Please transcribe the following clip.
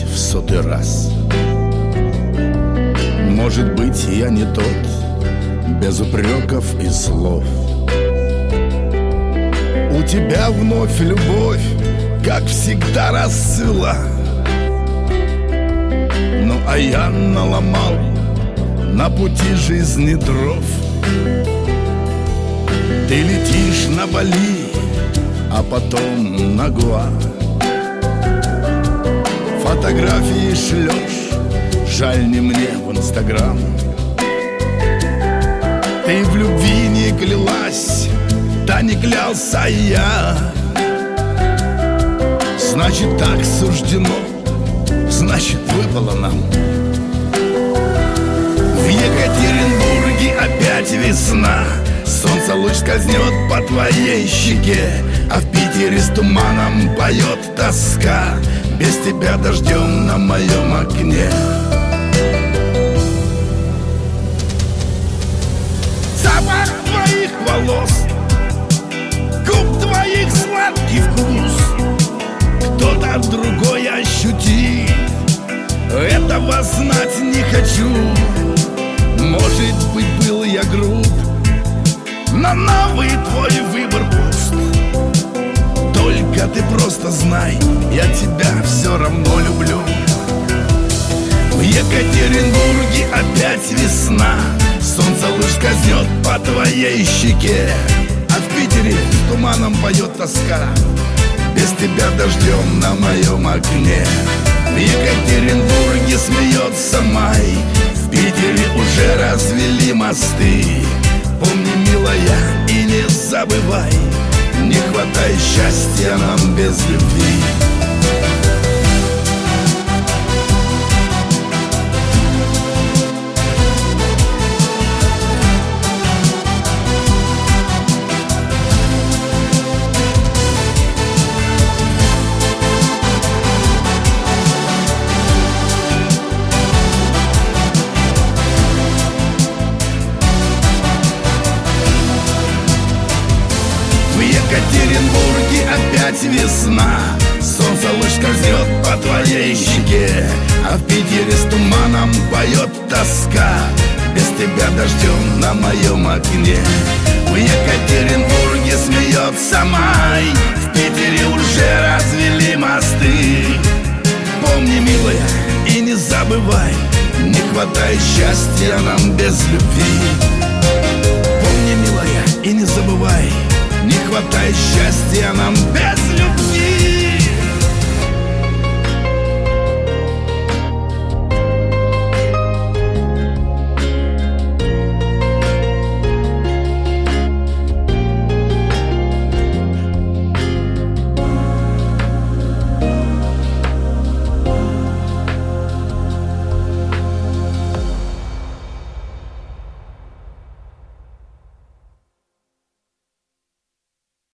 в 100-й раз. Может быть, я не тот, без упреков и слов. У тебя вновь любовь, как всегда, расцвела. Ну а я наломал на пути жизни дров. Ты летишь на Бали, а потом на Гоа. Фотографии шлешь, жаль не мне, в Инстаграм. Ты в любви не клялась, да не клялся я. Значит, так суждено, значит, выпало нам. В Екатеринбурге опять весна, солнце луч скользнет по твоей щеке, а в Питере с туманом поет тоска. Без тебя дождем на моем окне. Запах твоих волос, губ твоих сладкий вкус кто-то другой ощутит, этого знать не хочу. Может быть, был я груб, но новый твой выбор пуст. Только ты просто знай, я тебя все равно люблю. В Екатеринбурге опять весна, солнце луч скользнет по твоей щеке, а в Питере с туманом поет тоска. Без тебя дождем на моем окне. В Екатеринбурге смеется май, в Питере уже развели мосты. Помни, милая, и не забывай, не хватай счастья нам без любви. В Екатеринбурге опять весна, солнце луч скользнет по твоей щеке, а в Питере с туманом поет тоска. Без тебя дождем на моем окне. В Екатеринбурге смеется май, в Питере уже развели мосты. Помни, милая, и не забывай, не хватай счастья нам без любви. Помни, милая, и не забывай, не хватай счастья нам без